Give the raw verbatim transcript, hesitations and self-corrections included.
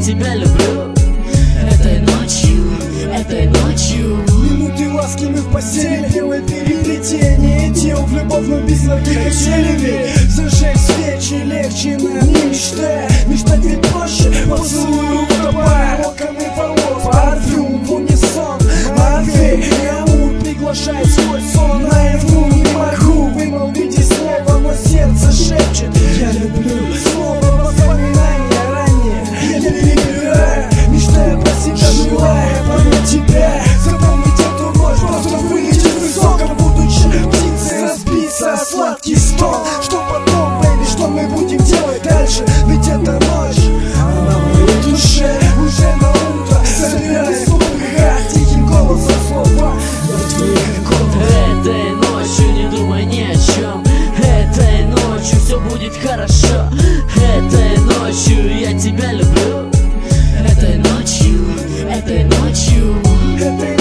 тебя люблю. Этой ночью, этой ночью. Минуты ласки мы в постели, делай переплетение тел в любовном бисмарке качелями. Зажечь свечи легче нам не мечтай. Мечтать ведь проще, поцелуй утопая. Локоны волос, парфюм в унисон. Морфей и амур приглашает свой сон. Наяву не могу вымолвить и слово, но сердце шепчет: я люблю. Снова воспоминания ранее я перебираю, мечтая про себя, желая понять тебя. Запомнить эту ночь, просто вылететь в высоком, будучи птицей, разбиться о сладкий стон. Что потом, бэйби, что мы будем делать дальше? Ведь эта ночь, она в моей душе уже на утро. Собираясь в лугах, тихим голосом слова я твоих оков. Этой ночью не думай ни о чем. Этой ночью все будет хорошо. Этой ночью я тебя люблю. Этой ночью, этой ночью. Этой